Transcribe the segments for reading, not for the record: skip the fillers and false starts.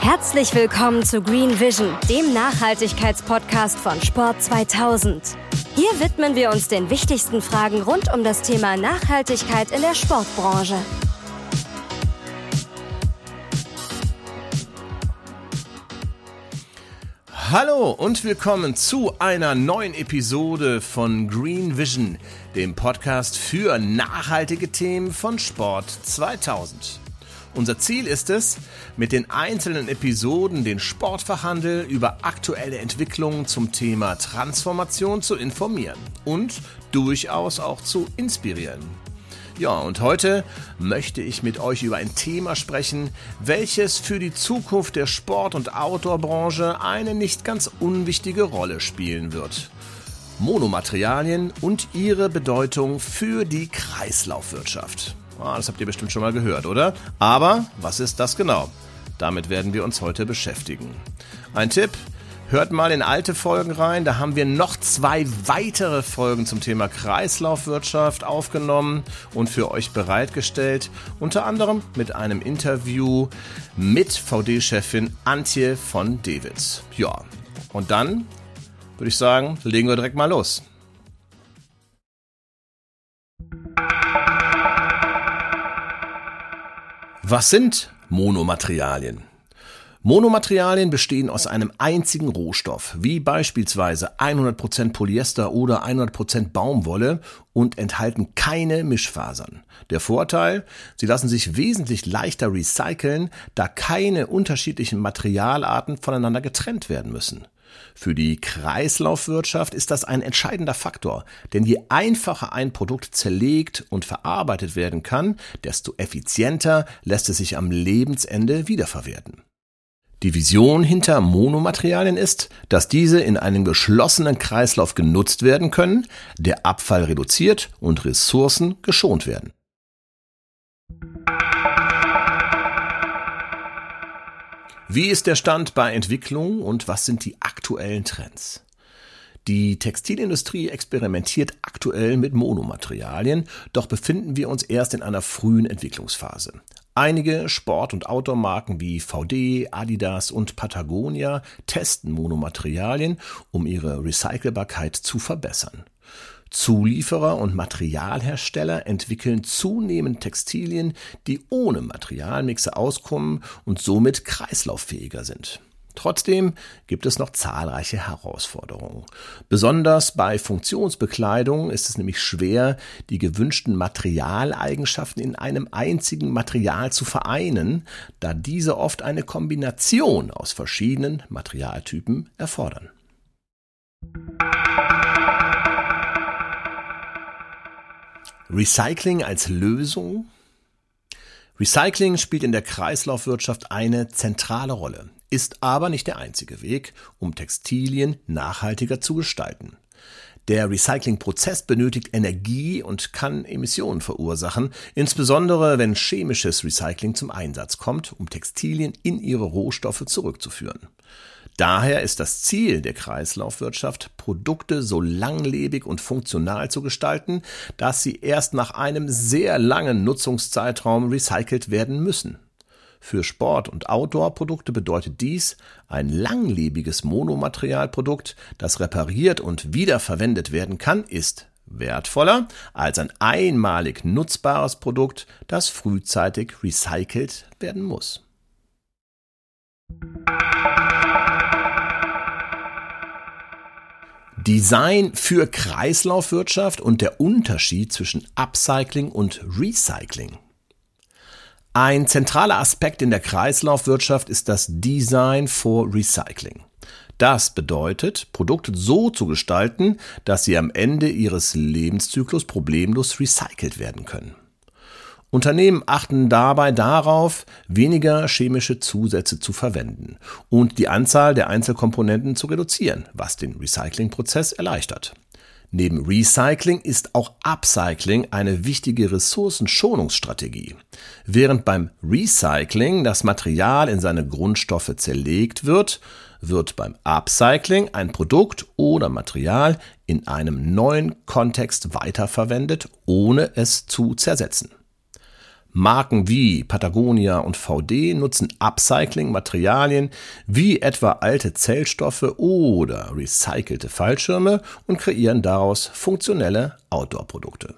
Herzlich willkommen zu Green Vision, dem Nachhaltigkeitspodcast von Sport 2000. Hier widmen wir uns den wichtigsten Fragen rund um das Thema Nachhaltigkeit in der Sportbranche. Hallo und willkommen zu einer neuen Episode von Green Vision, dem Podcast für nachhaltige Themen von Sport 2000. Unser Ziel ist es, mit den einzelnen Episoden den Sportfachhandel über aktuelle Entwicklungen zum Thema Transformation zu informieren und durchaus auch zu inspirieren. Ja, und heute möchte ich mit euch über ein Thema sprechen, welches für die Zukunft der Sport- und Outdoor-Branche eine nicht ganz unwichtige Rolle spielen wird. Monomaterialien und ihre Bedeutung für die Kreislaufwirtschaft. Das habt ihr bestimmt schon mal gehört, oder? Aber was ist das genau? Damit werden wir uns heute beschäftigen. Ein Tipp: Hört mal in alte Folgen rein, da haben wir noch 2 weitere Folgen zum Thema Kreislaufwirtschaft aufgenommen und für euch bereitgestellt, unter anderem mit einem Interview mit VD-Chefin Antje von Dewitz. Ja, und dann würde ich sagen, legen wir direkt mal los. Was sind Monomaterialien? Monomaterialien bestehen aus einem einzigen Rohstoff, wie beispielsweise 100% Polyester oder 100% Baumwolle und enthalten keine Mischfasern. Der Vorteil: Sie lassen sich wesentlich leichter recyceln, da keine unterschiedlichen Materialarten voneinander getrennt werden müssen. Für die Kreislaufwirtschaft ist das ein entscheidender Faktor, denn je einfacher ein Produkt zerlegt und verarbeitet werden kann, desto effizienter lässt es sich am Lebensende wiederverwerten. Die Vision hinter Monomaterialien ist, dass diese in einem geschlossenen Kreislauf genutzt werden können, der Abfall reduziert und Ressourcen geschont werden. Wie ist der Stand bei Entwicklung und was sind die aktuellen Trends? Die Textilindustrie experimentiert aktuell mit Monomaterialien, doch befinden wir uns erst in einer frühen Entwicklungsphase. Einige Sport- und Outdoor-Marken wie VD, Adidas und Patagonia testen Monomaterialien, um ihre Recycelbarkeit zu verbessern. Zulieferer und Materialhersteller entwickeln zunehmend Textilien, die ohne Materialmixe auskommen und somit kreislauffähiger sind. Trotzdem gibt es noch zahlreiche Herausforderungen. Besonders bei Funktionsbekleidung ist es nämlich schwer, die gewünschten Materialeigenschaften in einem einzigen Material zu vereinen, da diese oft eine Kombination aus verschiedenen Materialtypen erfordern. Recycling als Lösung? Recycling spielt in der Kreislaufwirtschaft eine zentrale Rolle, ist aber nicht der einzige Weg, um Textilien nachhaltiger zu gestalten. Der Recyclingprozess benötigt Energie und kann Emissionen verursachen, insbesondere wenn chemisches Recycling zum Einsatz kommt, um Textilien in ihre Rohstoffe zurückzuführen. Daher ist das Ziel der Kreislaufwirtschaft, Produkte so langlebig und funktional zu gestalten, dass sie erst nach einem sehr langen Nutzungszeitraum recycelt werden müssen. Für Sport- und Outdoor-Produkte bedeutet dies, ein langlebiges Monomaterialprodukt, das repariert und wiederverwendet werden kann, ist wertvoller als ein einmalig nutzbares Produkt, das frühzeitig recycelt werden muss. Design für Kreislaufwirtschaft und der Unterschied zwischen Upcycling und Recycling. Ein zentraler Aspekt in der Kreislaufwirtschaft ist das Design for Recycling. Das bedeutet, Produkte so zu gestalten, dass sie am Ende ihres Lebenszyklus problemlos recycelt werden können. Unternehmen achten dabei darauf, weniger chemische Zusätze zu verwenden und die Anzahl der Einzelkomponenten zu reduzieren, was den Recyclingprozess erleichtert. Neben Recycling ist auch Upcycling eine wichtige Ressourcenschonungsstrategie. Während beim Recycling das Material in seine Grundstoffe zerlegt wird, wird beim Upcycling ein Produkt oder Material in einem neuen Kontext weiterverwendet, ohne es zu zersetzen. Marken wie Patagonia und VD nutzen Upcycling-Materialien wie etwa alte Zellstoffe oder recycelte Fallschirme und kreieren daraus funktionelle Outdoor-Produkte.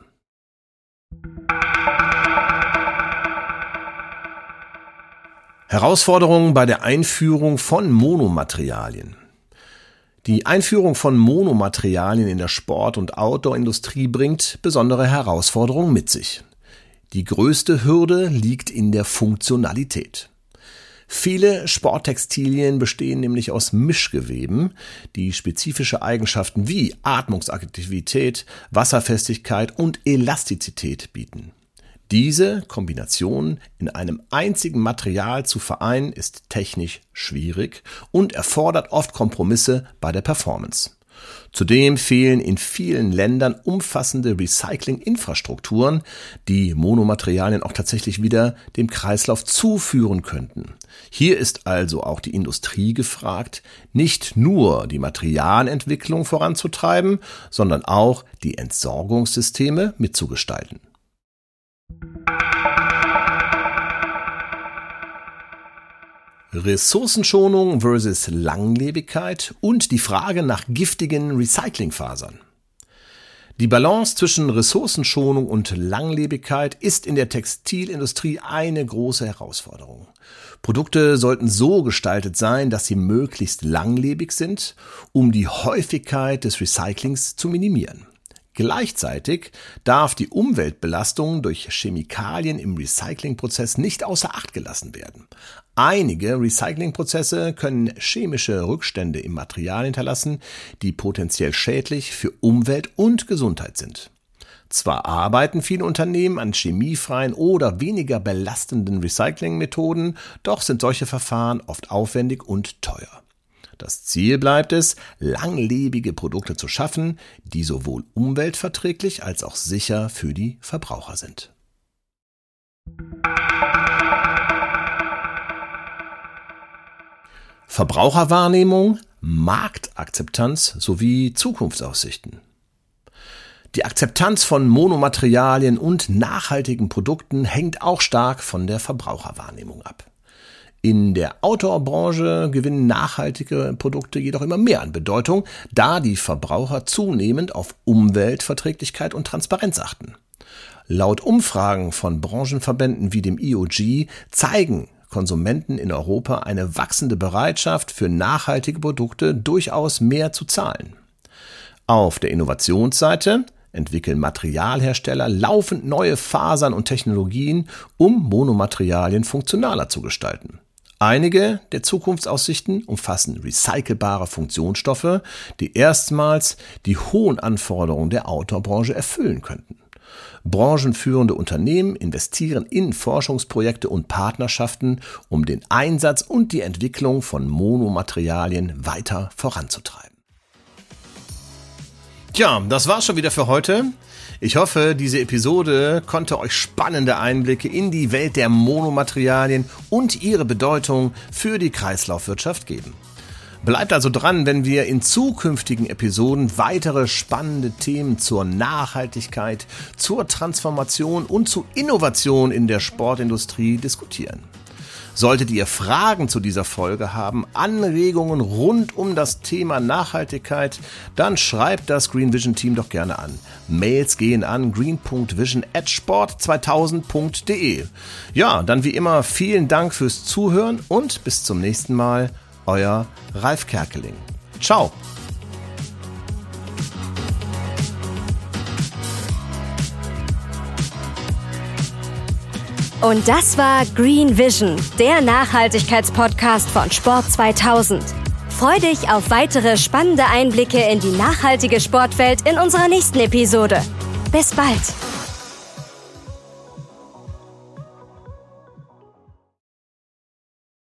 Herausforderungen bei der Einführung von Monomaterialien. Die Einführung von Monomaterialien in der Sport- und Outdoor-Industrie bringt besondere Herausforderungen mit sich. Die größte Hürde liegt in der Funktionalität. Viele Sporttextilien bestehen nämlich aus Mischgeweben, die spezifische Eigenschaften wie Atmungsaktivität, Wasserfestigkeit und Elastizität bieten. Diese Kombination in einem einzigen Material zu vereinen, ist technisch schwierig und erfordert oft Kompromisse bei der Performance. Zudem fehlen in vielen Ländern umfassende Recycling-Infrastrukturen, die Monomaterialien auch tatsächlich wieder dem Kreislauf zuführen könnten. Hier ist also auch die Industrie gefragt, nicht nur die Materialentwicklung voranzutreiben, sondern auch die Entsorgungssysteme mitzugestalten. Ressourcenschonung versus Langlebigkeit und die Frage nach giftigen Recyclingfasern. Die Balance zwischen Ressourcenschonung und Langlebigkeit ist in der Textilindustrie eine große Herausforderung. Produkte sollten so gestaltet sein, dass sie möglichst langlebig sind, um die Häufigkeit des Recyclings zu minimieren. Gleichzeitig darf die Umweltbelastung durch Chemikalien im Recyclingprozess nicht außer Acht gelassen werden. Einige Recyclingprozesse können chemische Rückstände im Material hinterlassen, die potenziell schädlich für Umwelt und Gesundheit sind. Zwar arbeiten viele Unternehmen an chemiefreien oder weniger belastenden Recyclingmethoden, doch sind solche Verfahren oft aufwendig und teuer. Das Ziel bleibt es, langlebige Produkte zu schaffen, die sowohl umweltverträglich als auch sicher für die Verbraucher sind. Verbraucherwahrnehmung, Marktakzeptanz sowie Zukunftsaussichten. Die Akzeptanz von Monomaterialien und nachhaltigen Produkten hängt auch stark von der Verbraucherwahrnehmung ab. In der Outdoor-Branche gewinnen nachhaltige Produkte jedoch immer mehr an Bedeutung, da die Verbraucher zunehmend auf Umweltverträglichkeit und Transparenz achten. Laut Umfragen von Branchenverbänden wie dem IOG zeigen Konsumenten in Europa eine wachsende Bereitschaft für nachhaltige Produkte durchaus mehr zu zahlen. Auf der Innovationsseite entwickeln Materialhersteller laufend neue Fasern und Technologien, um Monomaterialien funktionaler zu gestalten. Einige der Zukunftsaussichten umfassen recycelbare Funktionsstoffe, die erstmals die hohen Anforderungen der Outdoor-Branche erfüllen könnten. Branchenführende Unternehmen investieren in Forschungsprojekte und Partnerschaften, um den Einsatz und die Entwicklung von Monomaterialien weiter voranzutreiben. Tja, das war's schon wieder für heute. Ich hoffe, diese Episode konnte euch spannende Einblicke in die Welt der Monomaterialien und ihre Bedeutung für die Kreislaufwirtschaft geben. Bleibt also dran, wenn wir in zukünftigen Episoden weitere spannende Themen zur Nachhaltigkeit, zur Transformation und zu Innovation in der Sportindustrie diskutieren. Solltet ihr Fragen zu dieser Folge haben, Anregungen rund um das Thema Nachhaltigkeit, dann schreibt das Green Vision Team doch gerne an. Mails gehen an green.vision@sport2000.de. Ja, dann wie immer vielen Dank fürs Zuhören und bis zum nächsten Mal. Euer Ralf Kerkeling. Ciao. Und das war Green Vision, der Nachhaltigkeitspodcast von Sport 2000. Freu dich auf weitere spannende Einblicke in die nachhaltige Sportwelt in unserer nächsten Episode. Bis bald.